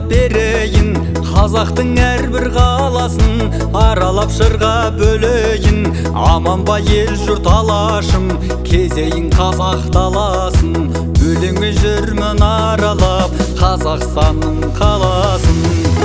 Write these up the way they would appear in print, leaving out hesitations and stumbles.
берейін, қазақтың әрбір қаласын аралап шырға бөлейін. Аман ба ел жұрт алашым, кезейін қазақ даласын. Өлеңмен жүрмін аралап Қазақстанның қаласын.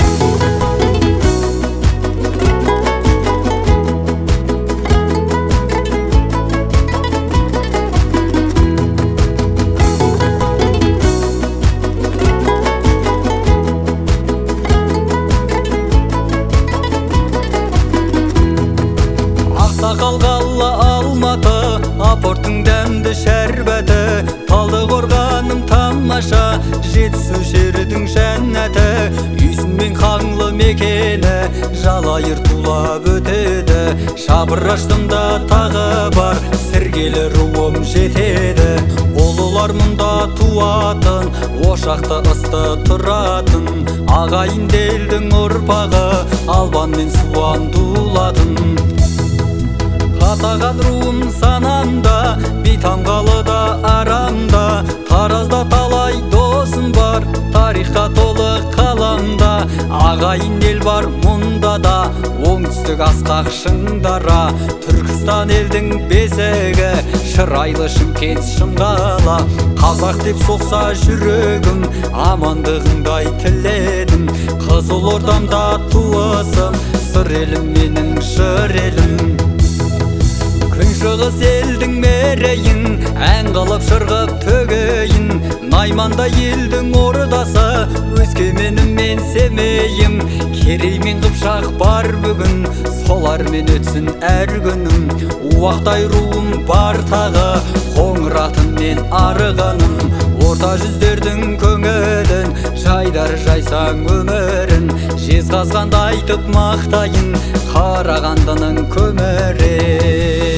Ақсақал-қала Алматы, апорттың дәмді шәрбәті. Талдықорғаным тамаша, Жетісу жердің жәннәті. Үйсін мен қаңлы мекені, жалайыр тулап өтеді. Шабыраштымда тағы бар, сіргелі руым жетеді. Олылар мұнда туатын, ошақты ысты тұратын. Ағайын делдің ұрпағы, албан мен суан дулатын. Қатаған руым санамда, Бейтанғалыда арамда. Таразда талай досым бар, тарихқа толы қаламда. Ағайын ел бар мұнда да, оңтүстік асқақ шыңдара. Түркістан елдің бесігі, шырайлы Шымкент шымғала. Қазақ деп соқса жүрегім, амандығыңдай тіледім. Қызылордамда туысым, сыр елім менің жыр елім. Күншығыс елдің мерейін, ән қылып шырғып төгейін. Найманда елдің ордасы, Өскеменім мен Семейім. Керей мен Қыпшақ бар бүгін, солармен өтсін әр күнім. Уақтай руым бар тағы, қоңыратын мен арығаным. Орта жүздердің көңілін, жайдар жайсаң өмірін. Жезқазғанды айтып мақтайын, Қарағандының көмірін.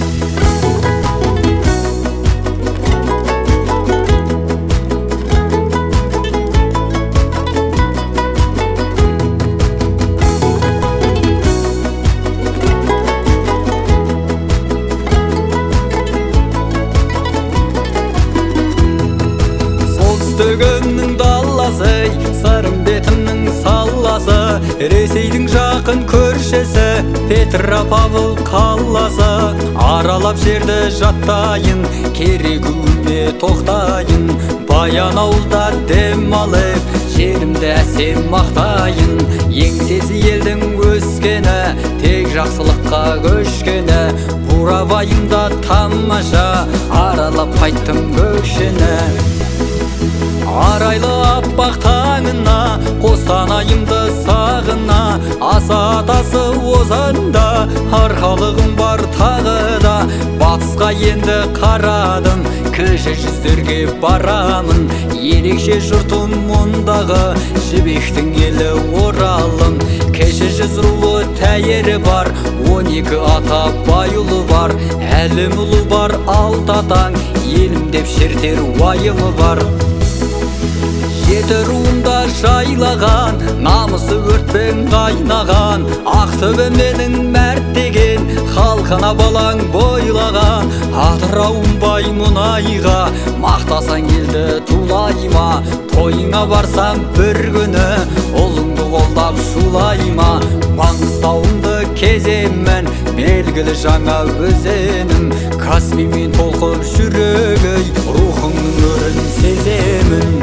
Солтүстігімнің даласы, Сырымбетімнің салласы. Ресейдің жақын көршісі, Петропавл қаласы. Аралап жерді жаттайын, керегуіне тоқтайын. Баянауылдар дем алып, жерімді әсем мақтайын. Еңсесі елдің өскені, тек жақсылыққа көшкені. Бурабайымда тамаша, аралап қайттым көкшені. Арайлы аппақ таңына, Қостанайымды сағына. Аса атасы озанда, арқалығым бар тағы да. Батысқа енді қарадым, кіші жүздерге барамын. Ерекше жұртым мұндағы, жібектің елі Оралым. Кіші жүз руы тәйірі бар, 12 ата байұлы бар. Әлім ұлы бар, алты атаң, елім деп шертер уайымы бар. Жеті руымда жайлаған, намысы өртпен қайнаған. Ақтөбе менің мәрттеген, халқына балаң бойлаған. Атырауым бай мұнайға, мақтасаң елді тулайма. Тойыңа барсам бір күні, ұлыңды қолдап шулайма. Маңғыстауымды кеземін, белгілі жаңа өзенім. Каспиймен толқып жүрегей, рухыңның өрін сеземін.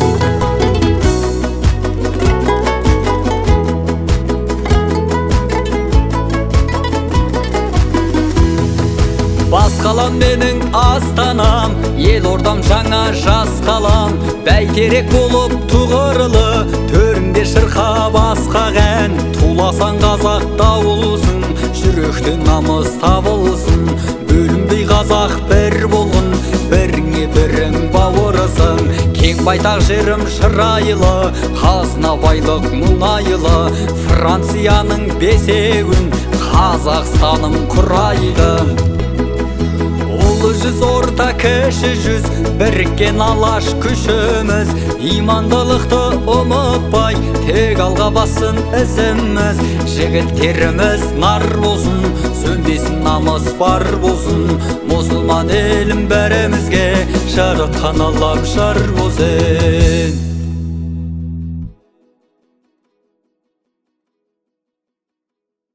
Бас қалам менің астанам, Елордам жаңа жас қалам. Бәйтерек болып тұғырылы, төрінде шырқа басқақ ән. Туласан қазақ дауылсын, жүректен намыс табылсын. Бөлінбей қазақ бір болғын, біріңе бірің бауырысың. Кең байтақ жерім шырайлы, қазына байлық мұнайлы. Францияның бесеуін, Қазақстаным құрайды. Ұлы жүз, орта кіші жүз, біріккен алаш күшіміз. Имандылықты ұмытпай, тек алға бассын ісіміз. Жігіттеріміз нар болсын, сөнбесін намыс бар болсын. Мұсылман елім бәрімізге, жаратқан Аллам жар болсын.